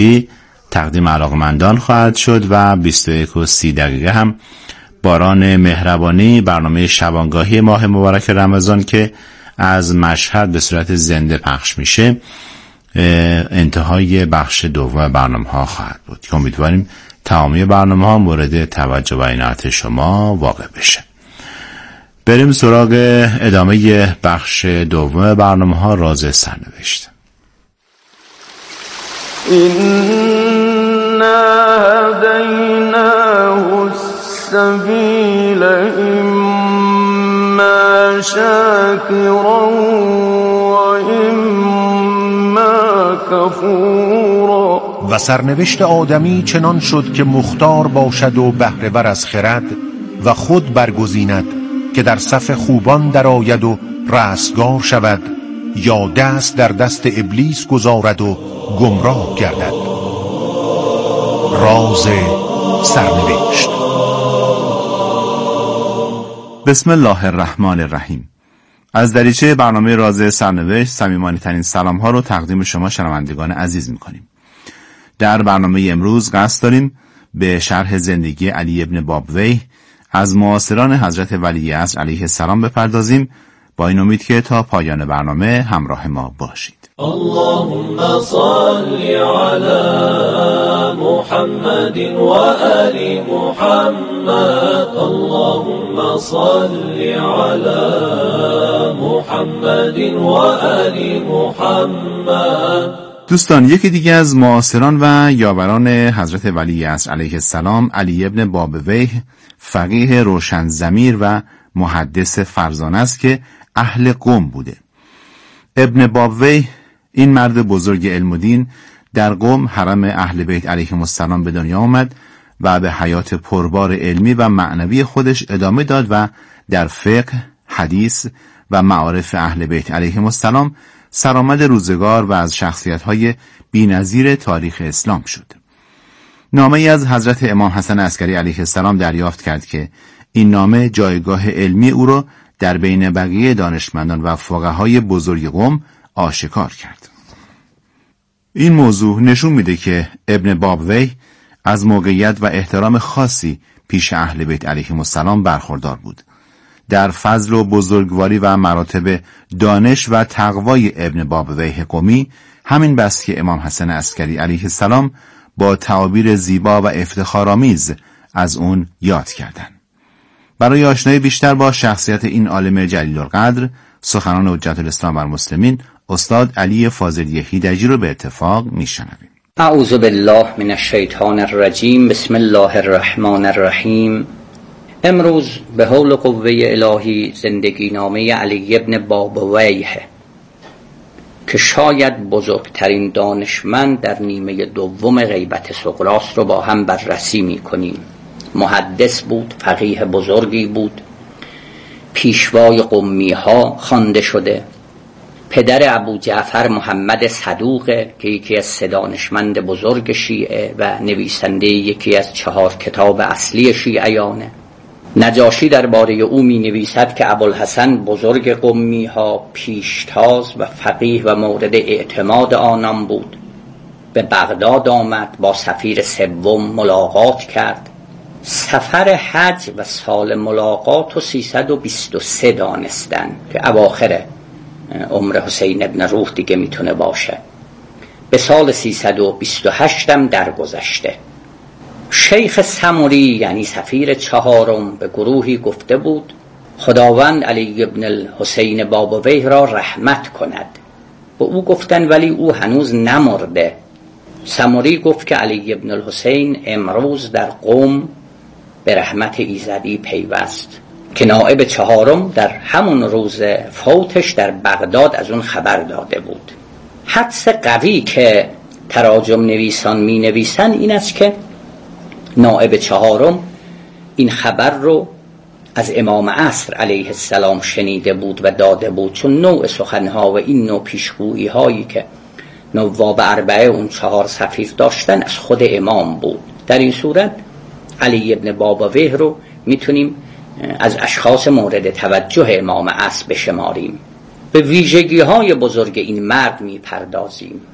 تقدیم علاقمندان خواهد شد و 21:30 هم باران مهربانی، برنامه شبانگاهی ماه مبارک رمضان که از مشهد به صورت زنده پخش میشه انتهای بخش دوم برنامه ها خواهد بود که امیدواریم تمامی برنامه ها مورد توجه و عنایت شما واقع بشه. بریم سراغ ادامه بخش دوم برنامه ها، راز سرنوشت. إنا هديناه السبيل إما شاكرا وإما كفورا. و سرنوشت آدمی چنان شد که مختار باشد و بهره ور از خرد و خود برگزیند که در صف خوبان درآید و رستگار شود یا دست در دست ابلیس گذارد و گمراه گردد. راز سرنوشت. بسم الله الرحمن الرحیم. از دریچه برنامه راز سرنوشت صمیمانه ترین سلام ها رو تقدیم شما شنوندگان عزیز میکنیم. در برنامه امروز قصد داریم به شرح زندگی علی ابن بابویه از معاصران حضرت ولیعصر علیه السلام بپردازیم، با این امید که تا پایان برنامه همراه ما باشید. اللهم صل علی محمد و آل محمد. اللهم صل علی محمد و آل محمد. دوستان، یکی دیگه از معاصران و یاوران حضرت ولیعصر علیه السلام علی ابن بابویه فقیه روشن ضمیر و محدث فرزانه است که اهل قم بوده. ابن بابویه این مرد بزرگ علم و دین در قم حرم اهل بیت علیهم السلام به دنیا آمد و به حیات پربار علمی و معنوی خودش ادامه داد و در فقه، حدیث و معارف اهل بیت علیهم السلام سرآمد روزگار و از شخصیت‌های بی‌نظیر تاریخ اسلام شد. نامه‌ای از حضرت امام حسن عسکری علیه السلام دریافت کرد که این نامه جایگاه علمی او را در بین بقیه دانشمندان و فقهای بزرگ قم آشکار کرد. این موضوع نشون میده که ابن بابویه از موقعیت و احترام خاصی پیش اهل بیت علیهم السلام برخوردار بود. در فضل و بزرگواری و مراتب دانش و تقوای ابن بابویه قمی همین بس که امام حسن عسکری علیه السلام با تعابیر زیبا و افتخارآمیز از اون یاد کردند. برای آشنایی بیشتر با شخصیت این عالم جلیل القدر، سخنان حجت الاسلام بر مسلمین استاد علی فاضلی هیدجی رو به اتفاق میشنویم. اعوذ بالله من الشیطان الرجیم. بسم الله الرحمن الرحیم. امروز به حول قوه الهی زندگی نامه علی ابن بابویه که شاید بزرگترین دانشمند در نیمه دوم غیبت سقراط رو با هم بررسی می کنیم. محدث بود، فقیه بزرگی بود، پیشوای قمی ها خوانده شده، پدر ابو جعفر محمد صدوقه که یکی از 3 دانشمند بزرگ شیعه و نویسنده یکی از 4 کتاب اصلی شیعیانه. نجاشی درباره او می نویسد که ابوالحسن بزرگ قمی ها پیشتاز و فقیه و مورد اعتماد آنان بود. به بغداد آمد، با سفیر سوم ملاقات کرد. سفر حج و سال ملاقات و 323 دانستن که اواخر عمر حسین ابن روح دیگه میتونه باشه. به سال 328 هم درگذشته. شیخ سمری یعنی سفیر 4م به گروهی گفته بود خداوند علی ابن الحسین بابویه را رحمت کند. به او گفتن ولی او هنوز نمرده. سمری گفت که علی ابن الحسین امروز در قم به رحمت ایزدی پیوست که نائب 4م در همون روز فوتش در بغداد از اون خبر داده بود. حدس قوی که تراجم نویسان می نویسن این است که نائب 4م این خبر رو از امام عصر علیه السلام شنیده بود و داده بود، چون نوع سخنها و این نوع پیشگویی هایی که نواب 4 اون 4 سفیر داشتن از خود امام بود. در این صورت علی ابن بابویه رو میتونیم از اشخاص مورد توجه امام عصر بشماریم. به ویژگی های بزرگ این مرد میپردازیم.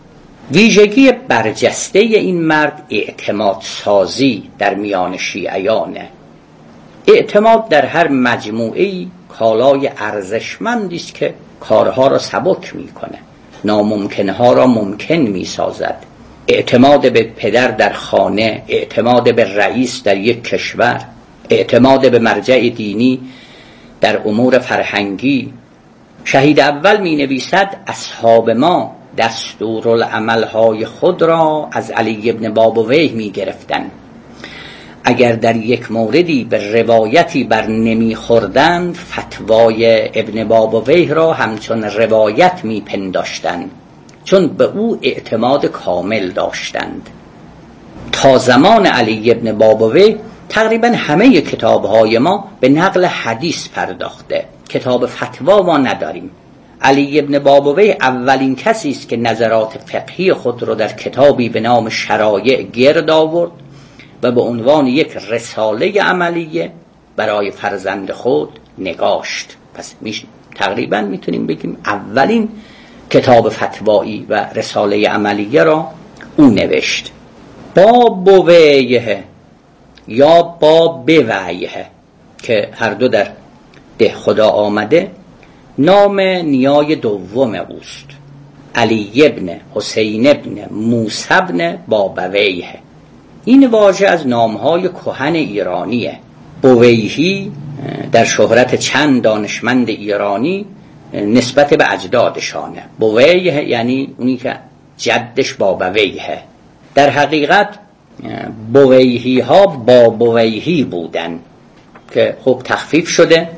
ویژگی برجسته این مرد اعتماد سازی در میان شیعیانه. اعتماد در هر مجموعه‌ای کالای ارزشمندی است که کارها را سبک میکنه، ناممکنها را ممکن میسازد. اعتماد به پدر در خانه، اعتماد به رئیس در یک کشور، اعتماد به مرجع دینی در امور فرهنگی. شهید اول می نویسد اصحاب ما دستورالعملهای خود را از علی ابن بابویه می گرفتند. اگر در یک موردی به روایتی بر نمی خوردند، فتوای ابن بابویه را همچون روایت می پنداشتند، چون به او اعتماد کامل داشتند. تا زمان علی ابن بابویه تقریبا همه کتابهای ما به نقل حدیث پرداخته، کتاب فتوا ما نداریم. علی ابن بابویه اولین کسی است که نظرات فقهی خود را در کتابی به نام شرایع گرد آورد و به عنوان یک رساله عملیه برای فرزند خود نگاشت. پس تقریبا میتونیم بگیم اولین کتاب فتوایی و رساله عملیه را او نوشت. بابویه یا بابویه که هر دو در ده خدا آمده، نام نیای دوم اوست. علی ابن حسین ابن موسی ابن بابویه. این واژه از نامهای کهن ایرانیه. بویهی در شهرت چند دانشمند ایرانی نسبت به اجدادشانه. بویه یعنی اونی که جدش بابویه. در حقیقت بویهی ها بابویهی بودن که خب تخفیف شده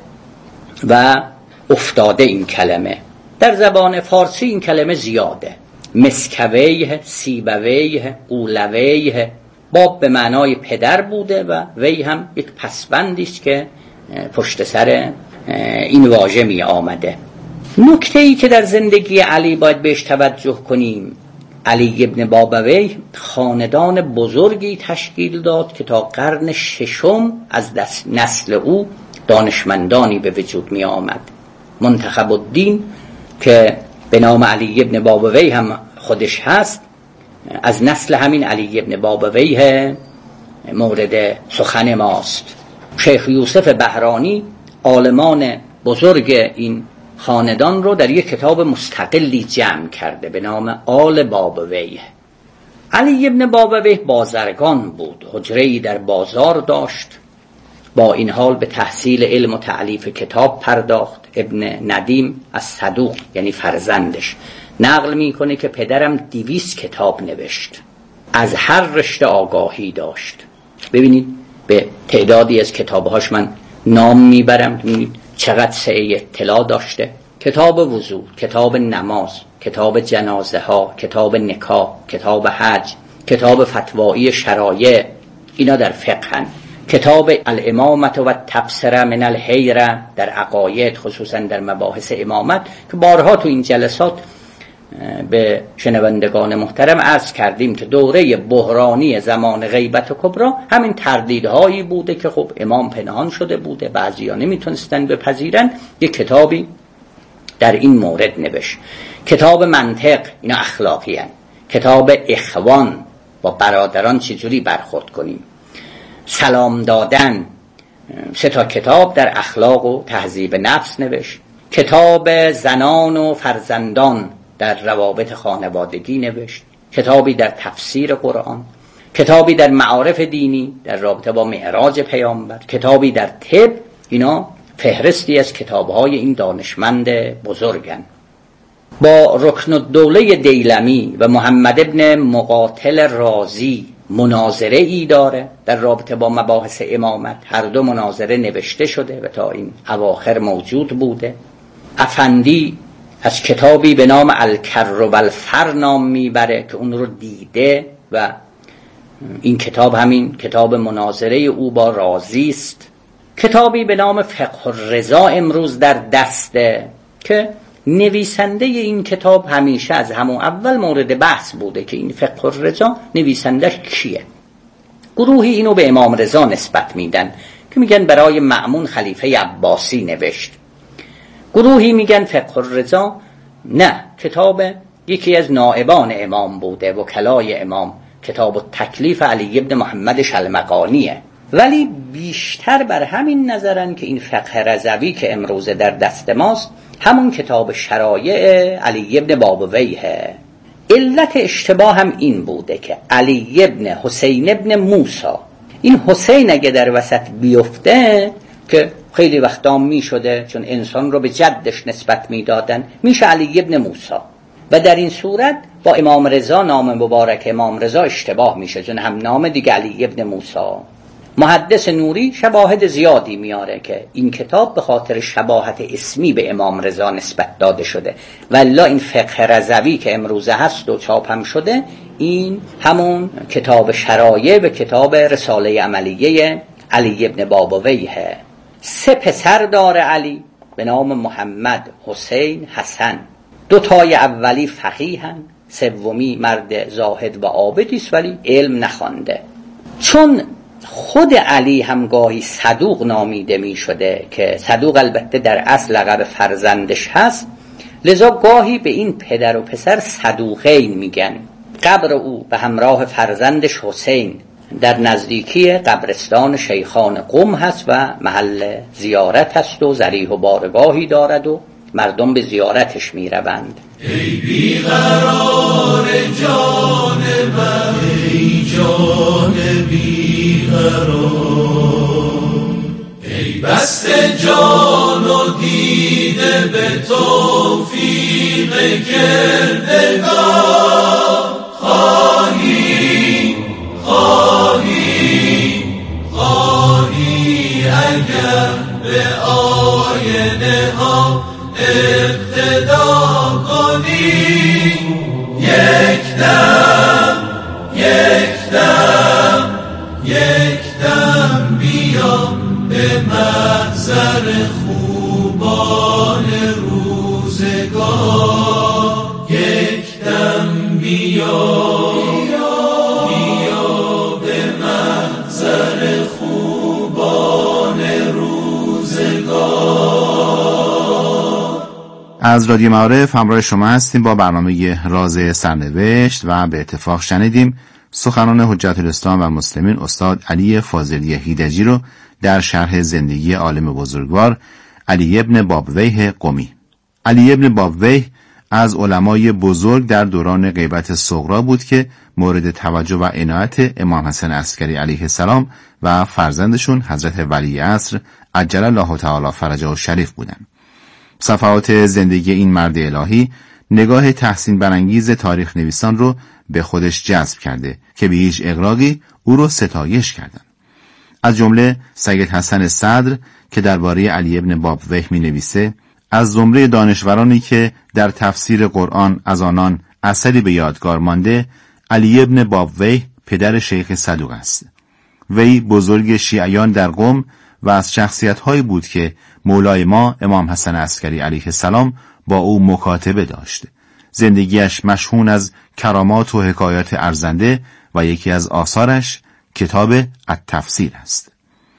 و افتاده این کلمه. در زبان فارسی این کلمه زیاده. مسکویه، سیبویه، اولویه. باب به معنای پدر بوده و وی هم یک پسوندی است که پشت سر این واژه می آمده. نکته‌ای که در زندگی علی باید بهش توجه کنیم، علی ابن بابویه خاندان بزرگی تشکیل داد که تا قرن ششم از نسل او دانشمندانی به وجود می آمد. منتخب الدین که به نام علی ابن بابویه هم خودش هست، از نسل همین علی ابن بابویه مورد سخن ماست. شیخ یوسف بهرانی عالمان بزرگ این خاندان رو در یک کتاب مستقلی جمع کرده به نام آل بابویه. علی ابن بابویه بازرگان بود، حجره‌ای در بازار داشت. با این حال به تحصیل علم و تألیف کتاب پرداخت. ابن ندیم از صدوق یعنی فرزندش نقل میکنه که پدرم 200 کتاب نوشت، از هر رشته آگاهی داشت. ببینید به تعدادی از کتابهاش من نام میبرم، ببینید چقدر سعی اطلاع داشته. کتاب وضو، کتاب نماز، کتاب جنازه ها، کتاب نکاح، کتاب حج، کتاب فتوایی شرایع، اینا در فقهن. کتاب الامامت و تبصره من الحیره در عقاید، خصوصا در مباحث امامت که بارها تو این جلسات به شنوندگان محترم عرض کردیم که دوره بحرانی زمان غیبت کبرا همین تردیدهایی بوده که خب امام پنهان شده بوده، بعضیا نمیتونستن بپذیرن. یک کتابی در این مورد نوشت. کتاب منطق، اینا اخلاقی هن. کتاب اخوان، با برادران چجوری برخورد کنیم. سلام دادن، 3 کتاب در اخلاق و تهذیب نفس نوشت. کتاب زنان و فرزندان در روابط خانوادگی نوشت. کتابی در تفسیر قرآن، کتابی در معارف دینی در رابطه با معراج پیامبر، کتابی در طب. اینا فهرستی از کتاب‌های این دانشمند بزرگن. با رکن الدوله دیلمی و محمد ابن مقاتل رازی مناظره ای داره در رابطه با مباحث امامت. هر دو مناظره نوشته شده و تا این اواخر موجود بوده. افندی از کتابی به نام الکر و الفر نام میبره که اون رو دیده و این کتاب همین کتاب مناظره او با رازی است. کتابی به نام فقه الرضا امروز در دسته که نویسنده این کتاب همیشه از همون اول مورد بحث بوده که این فقه الرضا نویسندش کیه. گروهی اینو به امام رضا نسبت میدن که میگن برای مأمون خلیفه عباسی نوشت. گروهی میگن فقه الرضا نه، کتاب یکی از نائبان امام بوده، وکلای امام. کتاب التکلیف علی ابن محمد شلمقانیه. ولی بیشتر بر همین نظرن که این فقه رضوی که امروز در دست ماست همون کتاب شرایع علی ابن بابویه. علت اشتباه هم این بوده که علی ابن حسین ابن موسی، این حسین اگه در وسط بیفته که خیلی وقتا می شده چون انسان رو به جدش نسبت می دادن، میشه علی ابن موسی و در این صورت با امام رضا، نام مبارک امام رضا اشتباه میشه چون هم نام دیگه علی ابن موسی. محدث نوری شواهد زیادی میاره که این کتاب به خاطر شباهت اسمی به امام رضا نسبت داده شده، والله این فقه رضوی که امروزه هست و چاپ هم شده این همون کتاب شرایع و کتاب رساله عملیه علی ابن بابویه. 3 پسر داره علی به نام محمد، حسین، حسن. 2 تای اولی فقیهن، سومی مرد زاهد و عابدی است ولی علم نخوانده. چون خود علی هم گاهی صدوق نامیده می شده که صدوق البته در اصل لقب فرزندش هست، لذا گاهی به این پدر و پسر صدوقین میگن. قبر او به همراه فرزندش حسین در نزدیکی قبرستان شیخان قم هست و محل زیارت هست و ضریح و بارگاهی دارد و مردم به زیارتش می روند. ای بیقرار جان من، ای جان بیقرار، ای بسته جان و دیده به توفیق کردگار، خواهی اگر به آینه ها اقتدا کنی، یک دم بیا به محضر خوبان روزگار، یک دم بیا به محضر خوبان روزگار. از رادیو معارف همراه شما هستیم با برنامه راز سرنوشت و به اتفاق شنیدیم سخنان حجت الاسلام و مسلمین استاد علی فاضلی هیدجی رو در شرح زندگی عالم بزرگوار علی ابن بابویه قمی. علی ابن بابویه از علمای بزرگ در دوران غیبت صغرا بود که مورد توجه و عنایت امام حسن عسکری علیه السلام و فرزندشون حضرت ولی عصر عجل الله تعالی فرجه الشریف بودند. صفحات زندگی این مرد الهی نگاه تحسین برانگیز تاریخ نویسان رو به خودش جذب کرده که به هیچ اغراقی او رو ستایش کردند. از جمله سید حسن صدر که درباره علی ابن بابویه می نویسه، از زمره دانشورانی که در تفسیر قرآن از آنان اثری به یادگار مانده، علی ابن بابویه پدر شیخ صدوق است. وی بزرگ شیعیان در قم و از شخصیت‌هایی بود که مولای ما امام حسن عسکری علیه السلام با او مکاتبه داشت. زندگیش مشهون از کرامات و حکایات ارزنده و یکی از آثارش کتاب التفسیر است.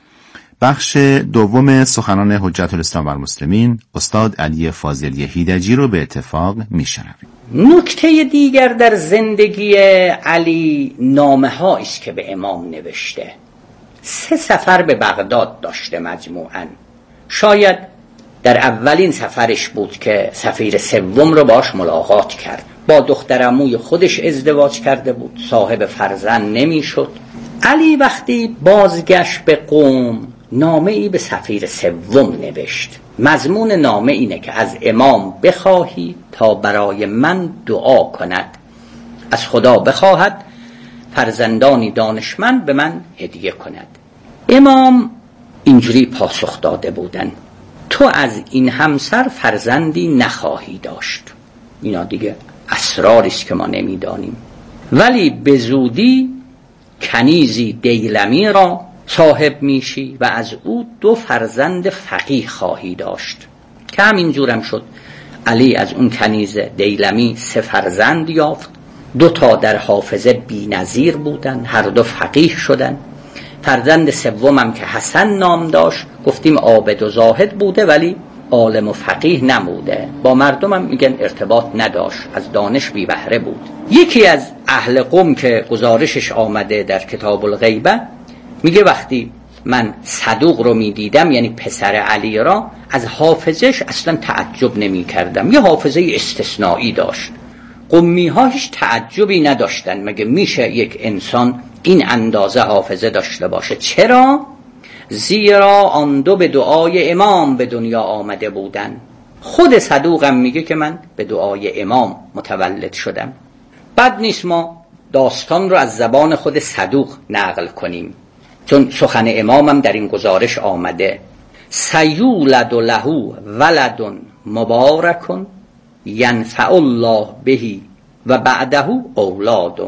بخش دوم سخنان حجت الاسلام و مسلمین استاد علی فاضلی هیدجی رو به اتفاق میشنویم. نکته دیگر در زندگی علی نامه‌هایی است که به امام نوشته. 3 سفر به بغداد داشته مجموعاً. شاید در اولین سفرش بود که سفیر سوم رو باش ملاقات کرد. با دختر عموی خودش ازدواج کرده بود، صاحب فرزند نمیشد. علی وقتی بازگشت به قم نامه ای به سفیر سوم نوشت. مضمون نامه اینه که از امام بخواهی تا برای من دعا کند، از خدا بخواهد فرزندانی دانشمند به من هدیه کند. امام اینجوری پاسخ داده بودن: تو از این همسر فرزندی نخواهی داشت. اینا دیگه اسراریست که ما نمیدانیم، ولی به زودی کنیزی دیلمی را صاحب میشی و از او 2 فرزند فقیه خواهی داشت. که همینجورم شد. علی از اون کنیز دیلمی 3 فرزند یافت. 2 تا در حافظه بی‌نظیر بودن، هر 2 فقیه شدن. فرزند سومم که حسن نام داشت، گفتیم عابد و زاهد بوده ولی عالم و فقیه نموده، با مردم هم میگن ارتباط نداشت، از دانش بی بهره بود. یکی از اهل قم که گزارشش آمده در کتاب الغیبه میگه وقتی من صدوق رو میدیدم، یعنی پسر علی را، از حافظش اصلا تعجب نمی کردم. یه حافظه استثنایی داشت. قمی ها هیچ تعجبی نداشتن، مگه میشه یک انسان این اندازه حافظه داشته باشه؟ چرا؟ زیرا آن دو به دعای امام به دنیا آمده بودن. خود صدوقم میگه که من به دعای امام متولد شدم. بد نیست ما داستان رو از زبان خود صدوق نقل کنیم، چون سخن امامم در این گزارش آمده: سیولد له ولد مبارک ینفع الله بهی و بعده اولاد.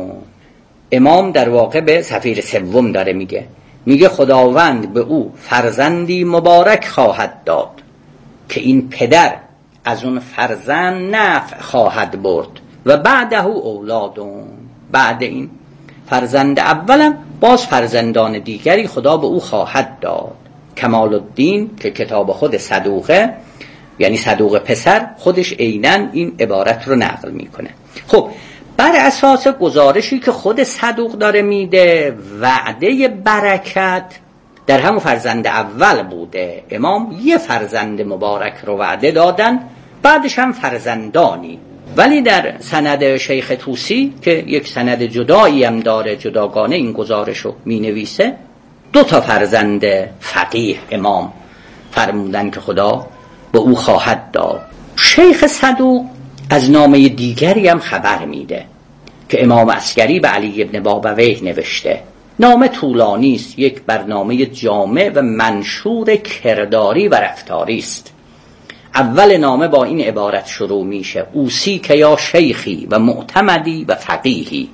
امام در واقع به صفیر سوم داره میگه خداوند به او فرزندی مبارک خواهد داد که این پدر از اون فرزند نفع خواهد برد و بعده اولاد. بعد این فرزند اولم باز فرزندان دیگری خدا به او خواهد داد. کمال الدین که کتاب خود صدوقه، یعنی صدوق پسر، خودش عیناً این عبارت رو نقل میکنه. خب بر اساس گزارشی که خود صدوق داره میده، وعده برکت در همون فرزند اول بوده. امام یه فرزند مبارک رو وعده دادن، بعدش هم فرزندانی. ولی در سند شیخ طوسی که یک سند جدایی هم داره، جداگانه این گزارش رو می نویسه، 2 فرزند فقیه امام فرمودن که خدا به او خواهد داد. شیخ صدوق از نامه دیگری هم خبر میده که امام عسکری به علی ابن بابویه نوشته. نامه طولانی است، یک برنامه جامع و منشور کرداری و رفتاری است. اول نامه با این عبارت شروع میشه: اوصی که یا شیخی و معتمدی و فقیهی،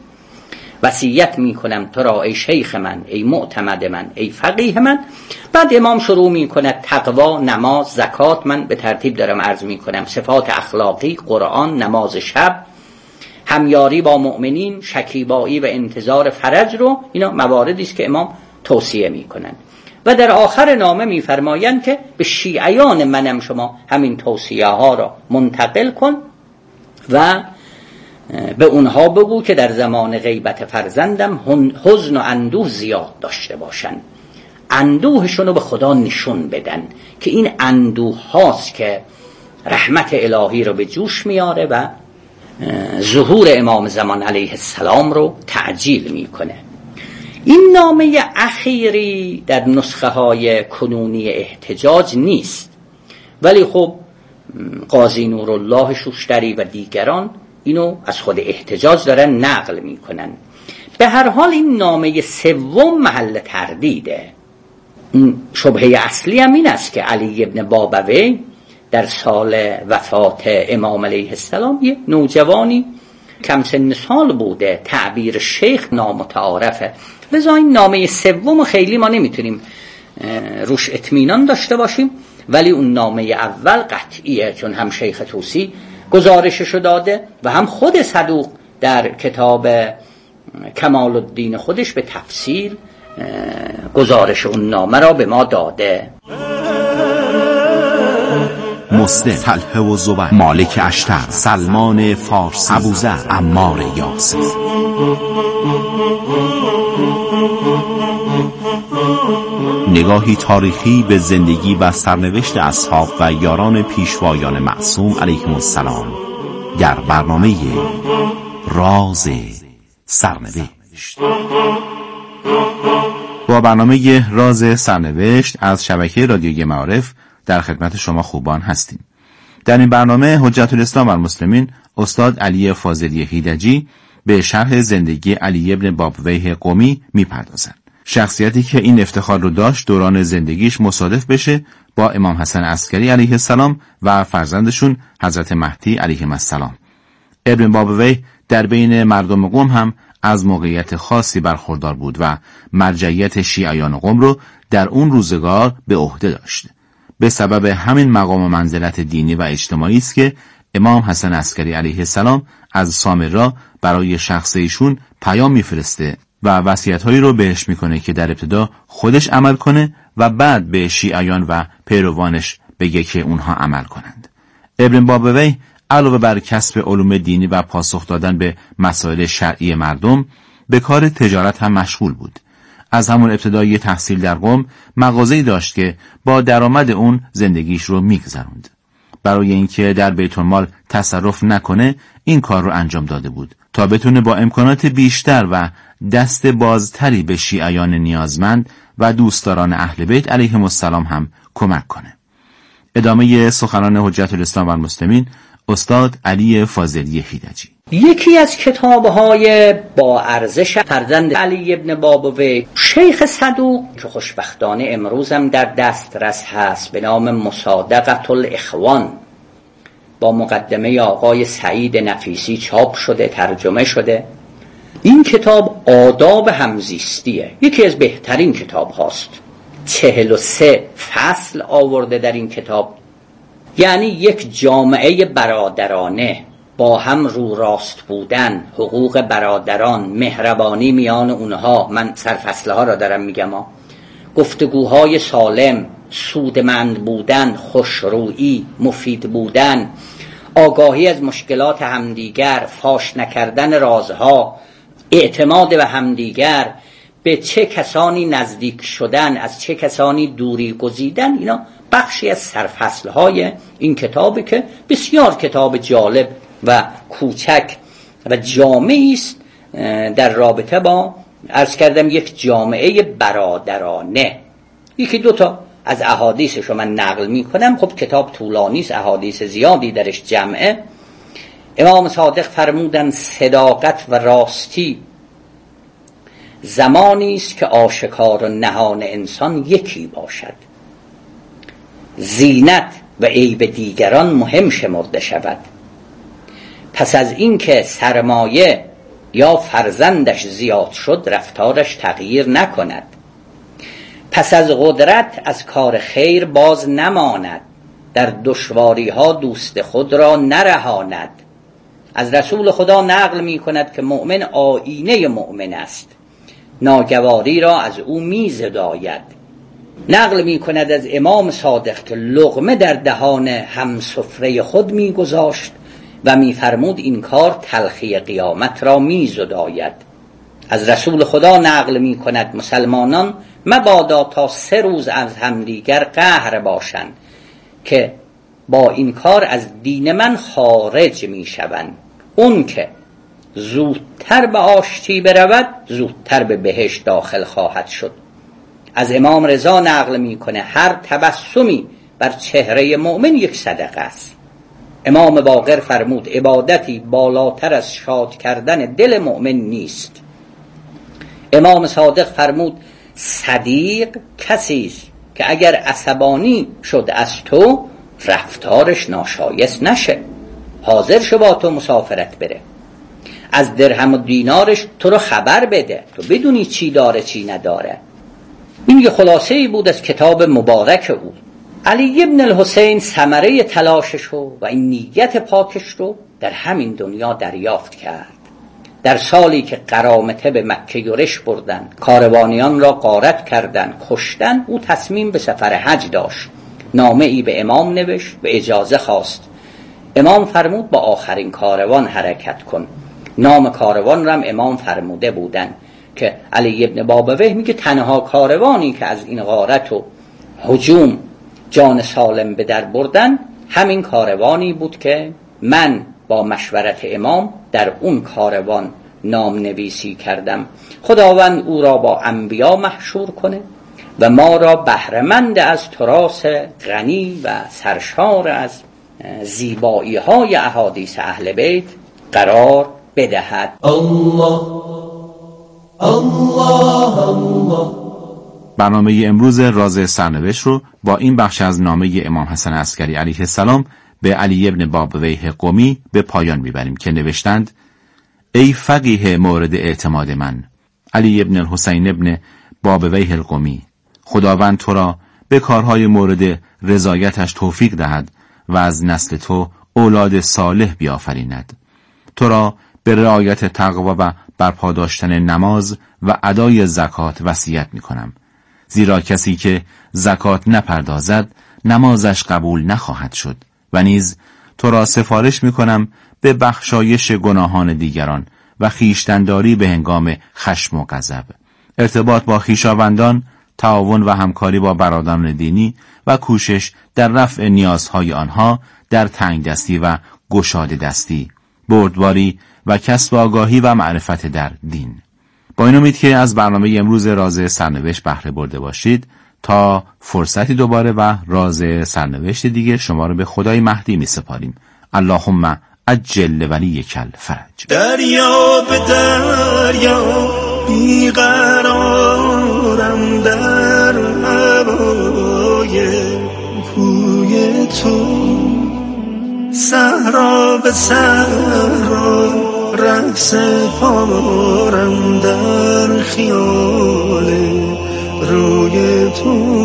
وصیت میکنم تو را ای شیخ من، ای معتمد من، ای فقیه من. بعد امام شروع میکنه: تقوا، نماز، زکات، من به ترتیب دارم عرض میکنم، صفات اخلاقی، قرآن، نماز شب، همیاری با مؤمنین، شکیبایی و انتظار فرج رو، اینا مواردی است که امام توصیه میکنن. و در آخر نامه میفرمایند که به شیعیان منم شما همین توصیه ها را منتقل کن و به اونها بگو که در زمان غیبت فرزندم حزن و اندوه زیاد داشته باشن، اندوهشون رو به خدا نشون بدن که این اندوه هاست که رحمت الهی رو به جوش میاره و ظهور امام زمان علیه السلام رو تعجیل میکنه. این نامه اخیری در نسخه های کنونی احتجاج نیست، ولی خب قاضی نورالله شوشتری و دیگران اینو از خود احتجاج دارن نقل میکنن. به هر حال این نامه سوم محل تردیده. شبهه اصلی هم این است که علی ابن بابویه در سال وفات امام علیه السلام یه نوجوانی کم سن سال بوده، تعبیر شیخ نامتعارفه، لذا این نامه سوم خیلی ما نمیتونیم روش اطمینان داشته باشیم. ولی اون نامه اول قطعیه، چون هم شیخ طوسی گزارششو داده و هم خود صدوق در کتاب کمال الدین خودش به تفسیر گزارش اون نامه را به ما داده. مسلم، طلحه و زبیر، مالک اشتر، سلمان فارسی، ابوذر، عمار یاسر. نگاهی تاریخی به زندگی و سرنوشت اصحاب و یاران پیشوایان معصوم علیهم السلام در برنامه راز سرنوشت. با برنامه راز سرنوشت از شبکه رادیوی معارف در خدمت شما خوبان هستیم. در این برنامه حجت الاسلام و المسلمین استاد علی فاضلی هیدجی به شرح زندگی علی ابن بابویه قمی میپردازند. شخصیتی که این افتخار رو داشت دوران زندگیش مصادف بشه با امام حسن عسکری علیه السلام و فرزندشون حضرت مهدی علیه السلام. ابن بابویه در بین مردم قم هم از موقعیت خاصی برخوردار بود و مرجعیت شیعیان قم رو در اون روزگار به عهده داشت. به سبب همین مقام و منزلت دینی و اجتماعی است که امام حسن عسکری علیه السلام از سامرا برای شخص ایشون پیام میفرسته و وصیت‌هایی رو بهش میکنه که در ابتدا خودش عمل کنه و بعد به شیعیان و پیروانش بگه که اونها عمل کنند. ابن بابویه علاوه بر کسب علوم دینی و پاسخ دادن به مسائل شرعی مردم، به کار تجارت هم مشغول بود. از همون ابتدای تحصیل در قم مغازه‌ای داشت که با درآمد اون زندگیش رو میگذروند. برای اینکه در بیت المال تصرف نکنه این کار رو انجام داده بود تا بتونه با امکانات بیشتر و دست بازتری به شیعیان نیازمند و دوستداران اهل بیت علیهم السلام هم کمک کنه. ادامه سخنان حجت الاسلام و المسلمین استاد علی فاضلی هیدجی. یکی از کتاب‌های با ارزش فرزند علی ابن بابویه، شیخ صدوق، که خوشبختانه امروزم در دسترس هست، به نام مصادقة الاخوان، با مقدمه آقای سعید نفیسی چاپ شده، ترجمه شده. این کتاب آداب همزیستیه، یکی از بهترین کتاب هاست. 43 فصل آورده در این کتاب، یعنی یک جامعه برادرانه، با هم رو راست بودن، حقوق برادران، مهربانی میان اونها، من سرفصله ها را دارم میگم، گفتگوهای سالم، سودمند بودن، خوشرویی، مفید بودن، آگاهی از مشکلات همدیگر، فاش نکردن رازها، اعتماد به همدیگر، به چه کسانی نزدیک شدن، از چه کسانی دوری گزیدن. اینا بخشی از سرفصلهای این کتابی که بسیار کتاب جالب و کوچک و جامعی است در رابطه با، عرض کردم، یک جامعه برادرانه. یکی دو تا از احادیثش رو من نقل می کنم. خب کتاب طولانی است، احادیث زیادی درش جمعه. امام صادق فرمودن صداقت و راستی زمانی است که آشکار و نهان انسان یکی باشد، زینت و عیب دیگران مهم شمرده شود. پس از این که سرمایه یا فرزندش زیاد شد، رفتارش تغییر نکند. پس از قدرت از کار خیر باز نماند، در دشواری ها دوست خود را نرهاند. از رسول خدا نقل می کند که مؤمن آیینه مؤمن است، ناگواری را از او می زداید. نقل می کند از امام صادق که لقمه در دهان همسفره خود می گذاشت و می فرمود این کار تلخی قیامت را می زداید. از رسول خدا نقل می کند مسلمانان مبادا تا 3 روز از همدیگر قهر باشند که با این کار از دین من خارج می شوند. اون که زودتر به آشتی برود، زودتر به بهشت داخل خواهد شد. از امام رضا نقل می کنه هر تبسمی بر چهره مؤمن یک صدقه است. امام باقر فرمود عبادتی بالاتر از شاد کردن دل مؤمن نیست. امام صادق فرمود صدیق کسی است که اگر عصبانی شد از تو، رفتارش ناشایست نشه، حاضر شو با تو مسافرت بره، از درهم و دینارش تو رو خبر بده، تو بدونی چی داره چی نداره. این یه خلاصه‌ای بود از کتاب مبارک او. علی ابن الحسین ثمره تلاشش رو و این نیت پاکش رو در همین دنیا دریافت کرد. در سالی که قرامطه به مکه یورش بردن، کاروانیان را غارت کردن، کشتن، او تصمیم به سفر حج داشت. نامه ای به امام نوشت و اجازه خواست. امام فرمود با آخرین کاروان حرکت کن. نام کاروان را هم امام فرموده بودن که علی ابن بابویه میگه تنها کاروانی که از این غارت و هجوم جان سالم به در بردن همین کاروانی بود که من با مشورت امام در اون کاروان نام نویسی کردم. خداوند او را با انبیا محشور کنه و ما را بهره‌مند از تراث غنی و سرشار از زیبایی های احادیث اهل بیت قرار بدهد. الله الله الله. برنامه امروز راز سرنوشت رو با این بخش از نامه امام حسن عسکری علیه السلام به علی ابن بابویه قمی به پایان میبریم که نوشتند: ای فقیه مورد اعتماد من، علی ابن الحسین ابن بابویه القمی، خداوند تو را به کارهای مورد رضایتش توفیق دهد و از نسل تو اولاد صالح بیافریند. تو را به رعایت تقوا و برپا داشتن نماز و ادای زکات وصیت می‌کنم، زیرا کسی که زکات نپردازد نمازش قبول نخواهد شد. و نیز تو را سفارش می‌کنم به بخشایش گناهان دیگران و خویشتن‌داری به هنگام خشم و غضب، ارتباط با خویشاوندان، تعاون و همکاری با برادران دینی و کوشش در رفع نیازهای آنها در تنگدستی و گشاده دستی، بردباری و کسب آگاهی و معرفت در دین. با این امید که از برنامه امروز راز سرنوشت بهره برده باشید. تا فرصتی دوباره و راز سرنوشت دیگه شما رو به خدای مهدی می سپاریم. اللهم عجل ولیک الفرج. دریا به دریا بیقرارم در هوای کوی تو، صحرا به صحرا ره سپارم در خیال روی تو،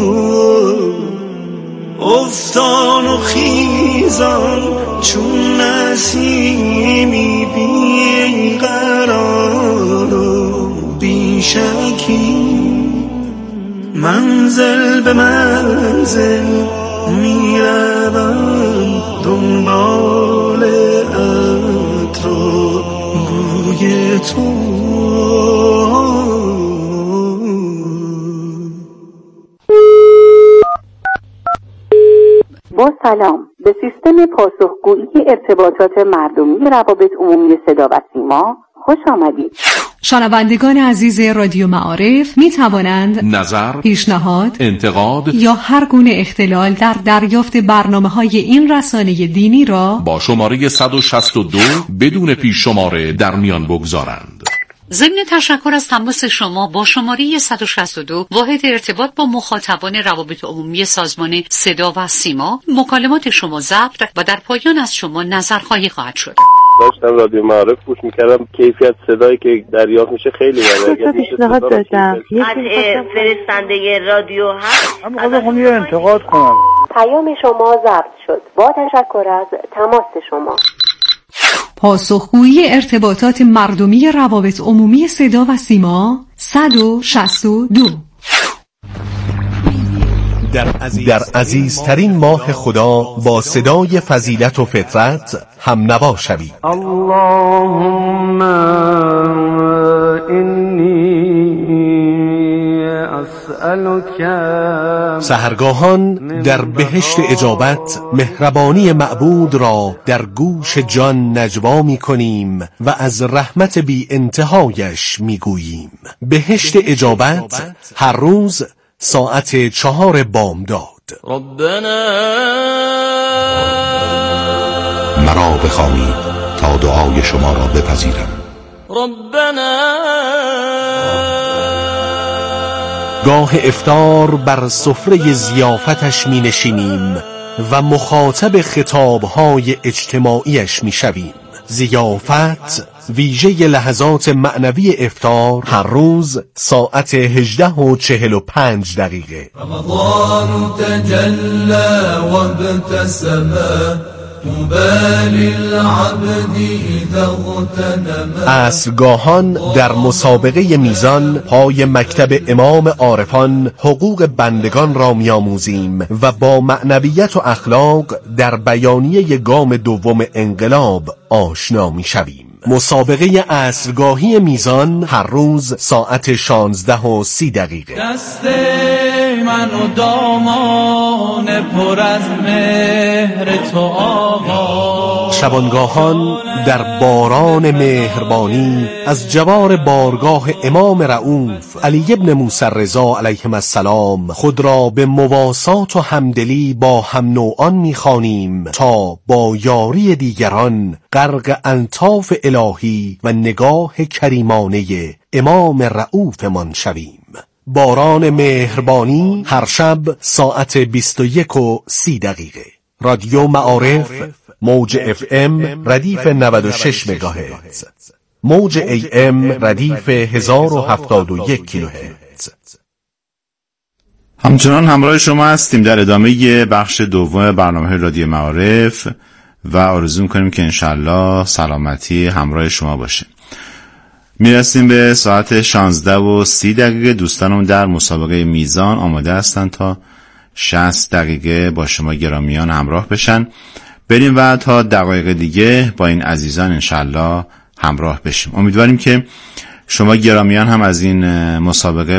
افتان و خیزان چون نسیمی بیقرار و بیشکی، منزل به منزل میروم دنبال عطر و بوی تو. با سلام، به سیستم پاسخگویی ارتباطات مردمی روابط عمومی صدا و سیما خوش آمدید. شنوندگان عزیز رادیو معارف می توانند نظر، پیشنهاد، انتقاد یا هر گونه اختلال در دریافت برنامه‌های این رسانه دینی را با شماره 162 بدون پیش شماره در میان بگذارند. ضمن تشکر از تماس شما با شماره 162 واحد ارتباط با مخاطبان روابط عمومی سازمان صدا و سیما، مکالمات شما ضبط و در پایان از شما نظرخواهی خواهد شد. داشتم رادیو معارف گوش میکردم، کیفیت صدایی که دریافت میشه خیلی بالاست. پیشنهاد دادم قطع فرستنده رادیو هست. من یه انتقاد کنم. پیام شما ضبط شد. با تشکر از تماس شما. پاسخگویی ارتباطات مردمی روابط عمومی صدا و سیما 162. در عزیزترین ماه خدا با صدای فضیلت و فطرت هم نوا شوید. اللهم انی اسألک. سحرگاهان در بهشت اجابت مهربانی معبود را در گوش جان نجوا می کنیم و از رحمت بی انتهایش می گوییم. بهشت اجابت هر روز ساعت 4 بامداد. ربنا مرا بخوانید تا دعای شما را بپذیرم. ربنا گاه افطار بر سفره ضیافتش می نشینیم و مخاطب خطابهای اجتماعیش می شویم. ضیافت ویژه لحظات معنوی افطار هر روز ساعت 18:45 دقیقه. رمضان تجلى وابتسم طوبى للعبد اذا اغتنم. عصرگاهان در مسابقه میزان پای مکتب امام عارفان حقوق بندگان را می‌آموزیم و با معنویت و اخلاق در بیانیه گام دوم انقلاب آشنا می‌شویم. مسابقه عصرگاهی میزان هر روز ساعت 16:30 دقیقه. دست من و دامان پر از مهر تو آقا. شبانگاهان در باران مهربانی از جوار بارگاه امام رؤوف علی ابن موسی رضا علیهم السلام خود را به مواسات و همدلی با هم نوعان می‌خوانیم تا با یاری دیگران غرق الطاف الهی و نگاه کریمانه امام رؤوف من شویم. باران مهربانی هر شب ساعت 21:30 دقیقه. رادیو معارف موج FM ردیف 96 مگاهرتز، موج AM ردیف 1071 کیلوهرتز. همچنان همراه شما هستیم در ادامه بخش دوم برنامه رادیو معارف و آرزو می‌کنیم که انشالله سلامتی همراه شما باشه. میرسیم به ساعت 16:30 دقیقه. دوستانم در مسابقه میزان آماده هستند تا 60 دقیقه با شما گرامیان همراه بشن. بریم و تا دقایق دیگه با این عزیزان انشالله همراه بشیم. امیدواریم که شما گرامیان هم از این مسابقه